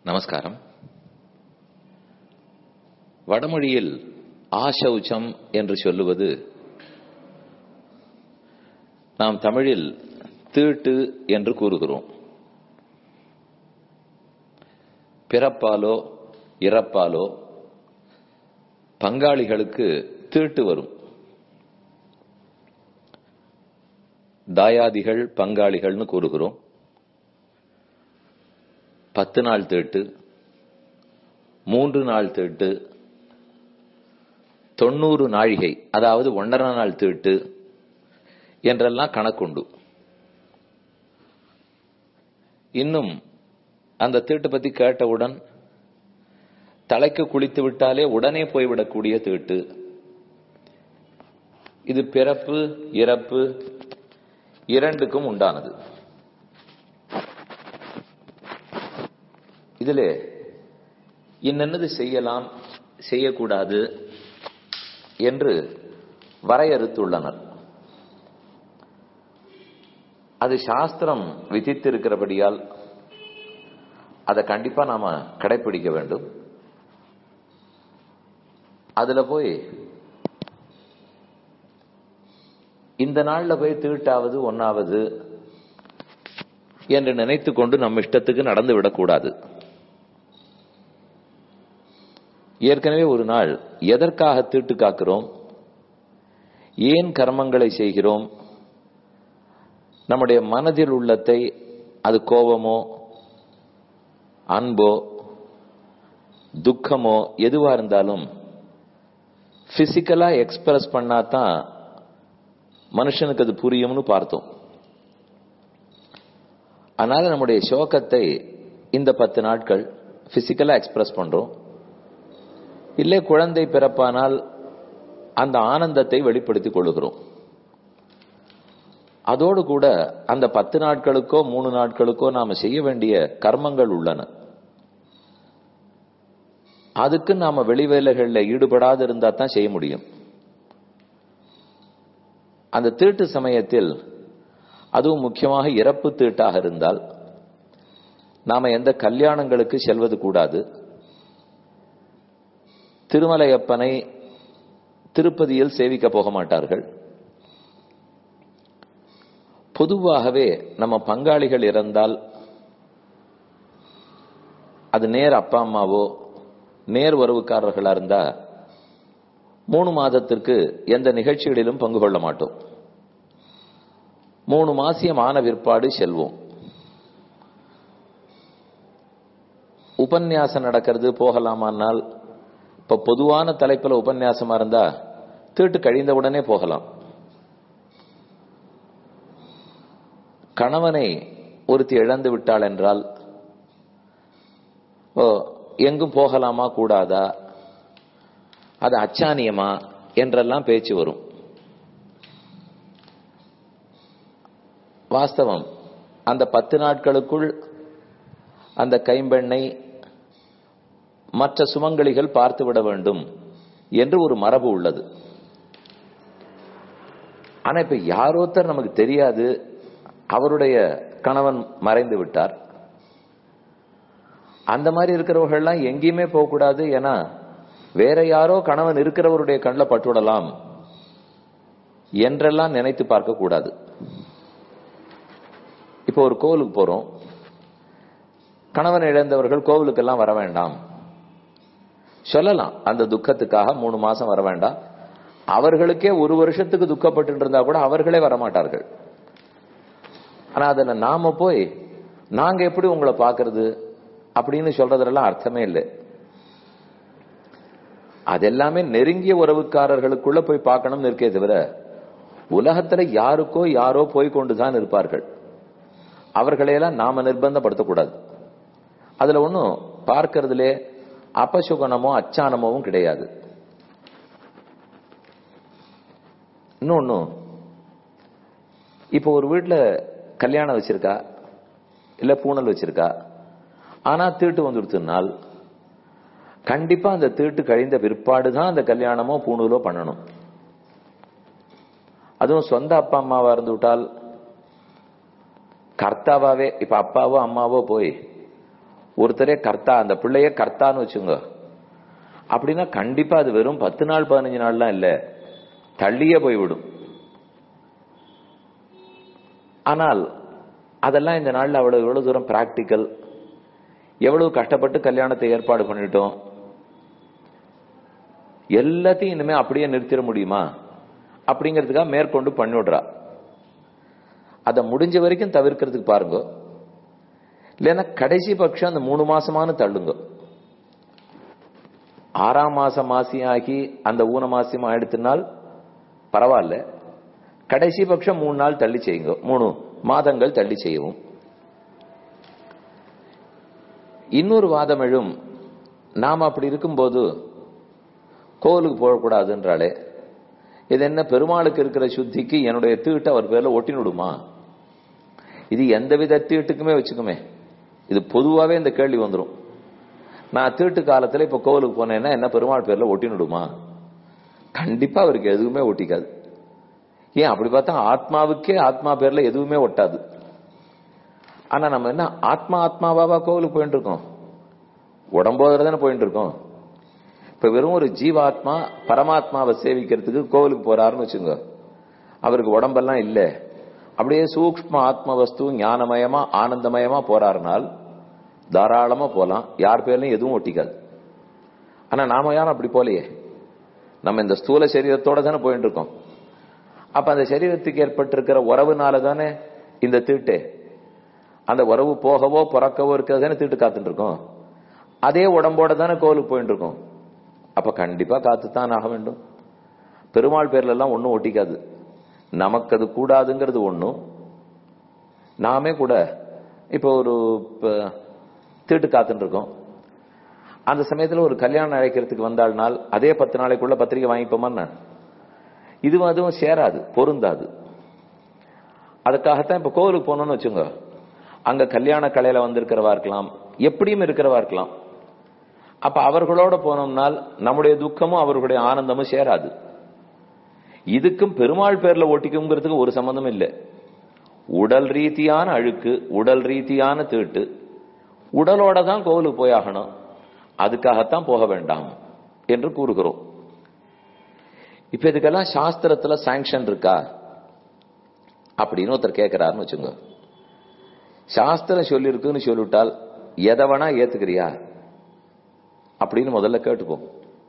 நமஸ்காரம். வடமொழியில் ஆசௌச்சம் என்று சொல்லுவது நாம் தமிழில் தீட்டு என்று கூறுகிறோம். பிறப்பாலோ இறப்பாலோ பங்காளிகளுக்கு தீட்டு வரும். தாயாதிகள் பங்காளிகள்னு கூறுகிறோம். 10 நாள் தீட்டு, 3 நாள் தீட்டு, 90 நாழிகை, அதாவது 1.5 நாள் தீட்டு என்றெல்லாம் கணக்குண்டு. இன்னும் அந்த தீட்டு பத்தி கேட்டவுடன் தலைக்கு குளித்து விட்டாலே உடனே போய்விடக்கூடிய தீட்டு. இது பிறப்பு இறப்பு இரண்டுக்கும் உண்டானது. இதிலே இன்னென்னது செய்யலாம் செய்யக்கூடாது என்று வரையறுத்துள்ளனர். அது சாஸ்திரம் விதித்திருக்கிறபடியால் அதை கண்டிப்பா நாம கடைபிடிக்க வேண்டும். அதுல போய் இந்த நாள்ல போய் தீட்டாவது ஒன்னாவது என்று நினைத்து கொண்டு நம் இஷ்டத்துக்கு நடந்து விடக்கூடாது. ஏற்கனவே ஒரு நாள் எதற்காக தீட்டு காக்கிறோம், ஏன் கர்மங்களை செய்கிறோம், நம்முடைய மனதில் உள்ளத்தை, அது கோபமோ அன்போ துக்கமோ எதுவா இருந்தாலும் பிசிக்கலா எக்ஸ்பிரஸ் பண்ணாதான் மனுஷனுக்கு அது புரியும்னு பார்த்தோம். அதனால நம்முடைய சோகத்தை இந்த 10 நாட்கள் பிசிக்கலா எக்ஸ்பிரஸ் பண்றோம். இல்லை குழந்தை பிறப்பானால் அந்த ஆனந்தத்தை வெளிப்படுத்திக் கொள்ளுகிறோம். அதோடு கூட அந்த 10 நாட்களுக்கோ 3 நாட்களுக்கோ நாம செய்ய வேண்டிய கர்மங்கள் உள்ளன. அதுக்கு நாம வெளி வேலைகளில் ஈடுபடாது இருந்தா தான் செய்ய முடியும். அந்த தீட்டு சமயத்தில், அதுவும் முக்கியமாக இறப்பு தீட்டாக இருந்தால், நாம எந்த கல்யாணங்களுக்கு செல்வது கூடாது. திருமலையப்பனை திருப்பதியில் சேவிக்க போக மாட்டார்கள். பொதுவாகவே நம்ம பங்காளிகள் இறந்தால் அது நேர் அப்பா அம்மாவோ நேர் உறவுக்காரர்களா இருந்தா 3 மாதத்திற்கு எந்த நிகழ்ச்சிகளிலும் பங்கு கொள்ள மாட்டோம். 3 மாசியம் ஆன விற்பாடு செல்வோம். உபன்யாசம் நடக்கிறது போகலாமானால், இப்ப பொதுவான தலைப்புல உபன்யாசமா இருந்தா தீட்டு கழிந்தவுடனே போகலாம். கணவனை ஒருத்தி இழந்து விட்டாள் என்றால் எங்கும் போகலாமா கூடாதா, அது அச்சானியமா என்றெல்லாம் பேச்சு வரும். வாஸ்தவம், அந்த 10 நாட்களுக்குள் அந்த கைம்பெண்ணை மற்ற சுமங்கலிகள் பார்த்துவிட வேண்டும் என்று ஒரு மரபு உள்ளது. ஆனா இப்ப யாரோத்தர் நமக்கு தெரியாது, அவருடைய கணவன் மறைந்து விட்டார். அந்த மாதிரி இருக்கிறவர்கள்லாம் எங்கேயுமே போகக்கூடாது. ஏன்னா வேற யாரோ கணவன் இருக்கிறவருடைய கண்ணில் பட்டுவிடலாம் என்றெல்லாம் நினைத்து பார்க்க கூடாது. இப்போ ஒரு கோவிலுக்கு போறோம், கணவன் இழந்தவர்கள் கோவிலுக்கெல்லாம் வர வேண்டாம் சொல்லலாம். அந்த துக்கத்துக்காக 3 மாசம் வர வேண்டாம். அவர்களுக்கே 1 வருஷத்துக்கு துக்கப்பட்டு இருந்தா கூட அவர்களே வரமாட்டார்கள். ஆனா அதுல நாம போய் நாங்க எப்படி உங்களை பாக்குறது அப்படின்னு சொல்றதெல்லாம் அர்த்தமே இல்லை. அதெல்லாமே நெருங்கிய உறவுக்காரர்களுக்குள்ள போய் பார்க்கணும்னு இருக்கே தவிர, உலகத்துல யாருக்கோ யாரோ போய் கொண்டுதான் இருப்பார்கள். அவர்களையெல்லாம் நாம நிர்பந்தப்படுத்தக்கூடாது. அதுல ஒன்னும் பார்க்கறதுலே அபசுகனமோ அச்சானமோவும் கிடையாது. இன்னொன்னு, இப்போ ஒரு வீட்டுல கல்யாணம் வச்சிருக்கா, இல்ல பூணல் வச்சிருக்கா, ஆனா தீட்டு வந்துடுத்துனால் கண்டிப்பா அந்த தீட்டு கழிந்த பிற்பாடுதான் அந்த கல்யாணமோ பூணூலோ பண்ணணும். அதுவும் சொந்த அப்பா அம்மாவா இருந்து விட்டால் கர்த்தாவே, இப்ப அப்பாவோ அம்மாவோ போய் ஒருத்தரே கர்த்தா, அந்த பிள்ளைய கர்த்தான்னு வச்சுங்க. அப்படின்னா கண்டிப்பா அது வெறும் 10 நாள் 15 நாள்லாம் இல்ல, தள்ளியே போய்விடும். ஆனால் அதெல்லாம் இந்த நாள்ல எவ்வளவு தூரம் பிராக்டிக்கல், எவ்வளவு கஷ்டப்பட்டு கல்யாணத்தை ஏற்பாடு பண்ணிட்டோம், எல்லாத்தையும் இனிமே அப்படியே நிறுத்திட முடியுமா அப்படிங்கிறதுக்காக மேற்கொண்டு பண்ணிவிடுறா. அதை முடிஞ்ச வரைக்கும் தவிர்க்கிறதுக்கு பாருங்க. இல்லைன்னா கடைசி பட்சம் அந்த 3 மாசமான தள்ளுங்க. 6ஆம் மாசம் மாசியாகி அந்த ஊன மாசியமா எடுத்தினால் பரவாயில்ல, கடைசி பட்சம் 3 நாள் தள்ளி செய்யுங்க, 3 மாதங்கள் தள்ளி செய்யவும். இன்னொரு வாதம் எழும், நாம் அப்படி இருக்கும்போது கோவிலுக்கு போகக்கூடாதுன்றாலே, இது என்ன பெருமாளுக்கு இருக்கிற சுத்திக்கு என்னுடைய தீட்டை அவர் பேர்ல ஒட்டினுடுமா? இது எந்தவித தீட்டுக்குமே வச்சுக்குமே, இது பொதுவாகவே இந்த கேள்வி வந்துடும். நான் தீட்டு காலத்துல இப்ப கோவிலுக்கு போனேன்னா என்ன பெருமாள் பேர்ல ஒட்டினுடுமா? கண்டிப்பா அவருக்கு எதுவுமே ஒட்டிக்காது. ஏன் அப்படி பார்த்தா ஆத்மாவுக்கே ஆத்மா பேர்ல எதுவுமே ஒட்டாது. ஆனா நம்ம என்ன ஆத்மாவாவா கோவிலுக்கு போயிட்டு இருக்கோம்? உடம்போதுல தானே போயிட்டு இருக்கோம். இப்ப வெறும் ஒரு ஜீவாத்மா பரமாத்மாவை சேவிக்கிறதுக்கு கோவிலுக்கு போறாருன்னு வச்சுங்க, அவருக்கு உடம்பெல்லாம் இல்ல, அப்படியே சூக்ஷ்ம ஆத்ம வஸ்து ஞானமயமா ஆனந்தமயமா போறாருனால் தாராளமா போலாம், யார் பேர்லயும் எதுவும் ஒட்டிக்காது. ஆனா நாம யாரும் அப்படி போலையே, நம்ம இந்த ஸ்தூல சரீரத்தோட தானே போயிட்டு இருக்கோம். அப்ப அந்த சரீரத்துக்கு ஏற்பட்டிருக்கிற உறவுனால தானே இந்த தீட்டு. அந்த உறவு போகவோ பிறக்கவோ இருக்கிறது தானே தீட்டு காத்துட்டு இருக்கோம். அதே உடம்போட தானே கோவிலுக்கு போயிட்டு இருக்கோம். அப்ப கண்டிப்பா காத்துத்தான் ஆக வேண்டும். பெருமாள் பேர்ல எல்லாம் ஒன்னும் ஒட்டிக்காது. நமக்கு அது கூடாதுங்கிறது ஒண்ணும். நாமே கூட இப்ப ஒரு தீட்டு காத்துட்டு இருக்கோம். அந்த சமயத்துல ஒரு கல்யாணம் அழைக்கிறதுக்கு வந்தாள்னால் அதே 10 நாளைக்குள்ள பத்திரிகை வாங்கிப்போமா? இதுவும் அதுவும் சேராது, பொருந்தாது. அதுக்காகத்தான் இப்ப கோவிலுக்கு போனோம்னு வச்சுங்க, அங்க கல்யாண கலையில வந்திருக்கிறவா இருக்கலாம், எப்படியும் இருக்கிறவா இருக்கலாம். அப்ப அவர்களோட போனோம்னால் நம்முடைய துக்கமும் அவர்களுடைய ஆனந்தமும் சேராது. இதுக்கும் பெருமாள் பேர்ல ஒட்டிக்குங்கிறதுக்கு ஒரு சம்பந்தம் இல்லை. உடல் ரீதியான அழுக்கு, உடல் ரீதியான தீட்டு, உடலோட தான் கோவிலுக்கு போயாகணும், அதுக்காகத்தான் போக வேண்டாம் என்று கூறுகிறோம். இப்ப இதுக்கெல்லாம் சாஸ்திரத்துல சாங்ஷன் இருக்கா அப்படின்னு ஒருத்தர் கேட்கிறாருன்னு வச்சுங்க. சாஸ்திரம் சொல்லிருக்குன்னு சொல்லிவிட்டால் எதை வேணா ஏத்துக்கிறியா அப்படின்னு முதல்ல கேட்டுப்போம்.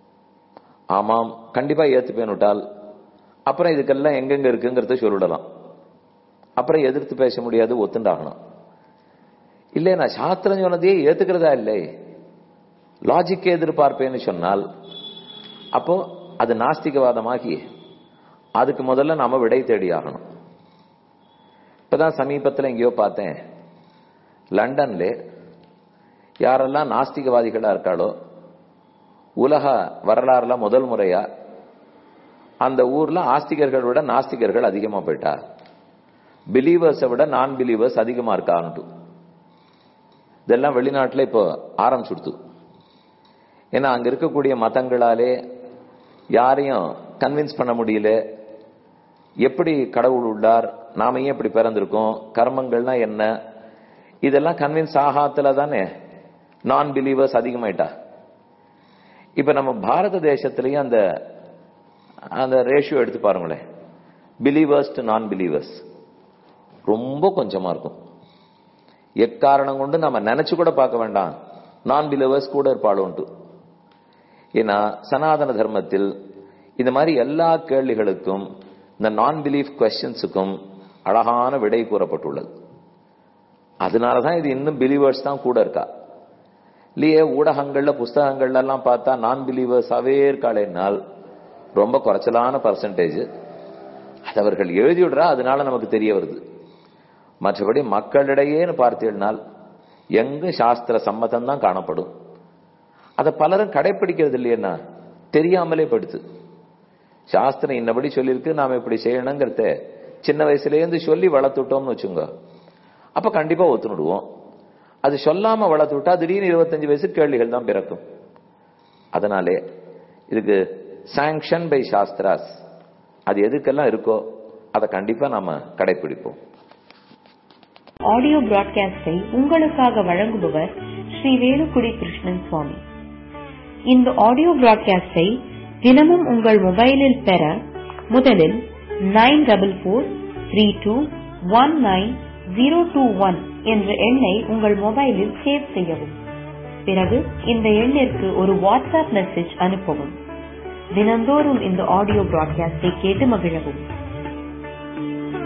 ஆமாம் கண்டிப்பா ஏத்துப்பேன்னுட்டால் அப்புறம் இதுக்கெல்லாம் எங்கெங்க இருக்குங்கிறத சொல்லிடலாம். அப்புறம் எதிர்த்து பேச முடியாது, ஒத்துண்டாகணும். இல்லை நான் சாஸ்திரம் சொன்னதையே ஏத்துக்கிறதா இல்லை, லாஜிக்கே எதிர்பார்ப்பேன்னு சொன்னால் அப்போ அது நாஸ்திகவாதமாகி அதுக்கு முதல்ல நாம விடை தேடி ஆகணும். இப்பதான் சமீபத்தில் எங்கேயோ பார்த்தேன், லண்டன்ல யாரெல்லாம் நாஸ்திகவாதிகளா இருக்காளோ உலக வரலாறுல முதல் முறையா அந்த ஊர்ல ஆஸ்திகர்கள் விட நாஸ்திகர்கள் அதிகமா போயிட்டா, பிலீவர்ஸை விட நான் பிலீவர்ஸ் அதிகமா இருக்கான்ட்டு. இதெல்லாம் வெளிநாட்டுல இப்போ ஆரம்பிச்சுடுத்து. ஏன்னா அங்க இருக்கக்கூடிய மதங்களாலே யாரையும் கன்வின்ஸ் பண்ண முடியல. எப்படி கடவுள் உள்ளார், நாம ஏன் இப்படி பிறந்திருக்கோம், கர்மங்கள்னா என்ன, இதெல்லாம் கன்வின்ஸ் ஆகாத்துல தானே நான் பிலீவர்ஸ் அதிகமாயிட்டா. இப்ப நம்ம பாரத தேசத்திலேயே அந்த அந்த ரேஷியோ எடுத்து பாருங்களேன், பிலீவர்ஸ் டு நான் பிலீவர்ஸ் ரொம்ப கொஞ்சமா இருக்கும். எக்காரணம் கொண்டு நம்ம நினைச்சு கூட பார்க்க வேண்டாம் நான் பிலீவர்ஸ் கூட இருப்பாளோன்ட்டு. ஏன்னா சனாதன தர்மத்தில் இந்த மாதிரி எல்லா கேள்விகளுக்கும் இந்த நான் பிலீஃப் கொஸ்டின்ஸுக்கும் அழகான விடை கூறப்பட்டுள்ளது. அதனாலதான் இது இன்னும் பிலீவர்ஸ் தான் கூட இருக்கா. இல்லையே ஊடகங்கள்ல புஸ்தகங்கள்ல எல்லாம் பார்த்தா நான் பிலீவர்ஸாவே இருக்காளேனால் ரொம்ப குறைச்சலான பர்சன்டேஜ். அது அவர்கள் எழுதிவிடுறா, அதனால நமக்கு தெரிய வருது. மற்றபடி மக்களிடையேன்னு பார்த்தீங்கன்னால் எங்க சாஸ்திர சம்மதம் தான் காணப்படும். அதை பலரும் கடைபிடிக்கிறது இல்லையா, தெரியாமலே படுத்து. சாஸ்திரம் இன்னபடி சொல்லியிருக்கு, நாம இப்படி செய்யணுங்கிறத சின்ன வயசுலேருந்து சொல்லி வளர்த்துட்டோம்னு வச்சுங்க, அப்ப கண்டிப்பா ஒத்துணுடுவோம். அது சொல்லாம வளர்த்து விட்டா திடீர்னு 25 வயசு கேள்விகள் தான் பிறக்கும். அதனாலே இதுக்கு சாங்ஷன் பை சாஸ்திராஸ், அது எதுக்கெல்லாம் இருக்கோ அதை கண்டிப்பா நாம கடைபிடிப்போம். ஆடியோ பிராட்காஸ்டை உங்களுக்காக வழங்குபவர் ஸ்ரீ வேலுக்குடி கிருஷ்ணன் சுவாமி. இந்த ஆடியோ பிராட்காஸ்டை தினமும் உங்கள் மொபைலில் பெற முதலில் 9443219021 என்ற எண்ணை உங்கள் மொபைலில் சேவ் செய்யவும். பிறகு இந்த எண்ணிற்கு ஒரு வாட்ஸ்அப் மெசேஜ் அனுப்பவும். தினந்தோறும் இந்த ஆடியோ பிராட்காஸ்டை கேட்டு மகிழவும்.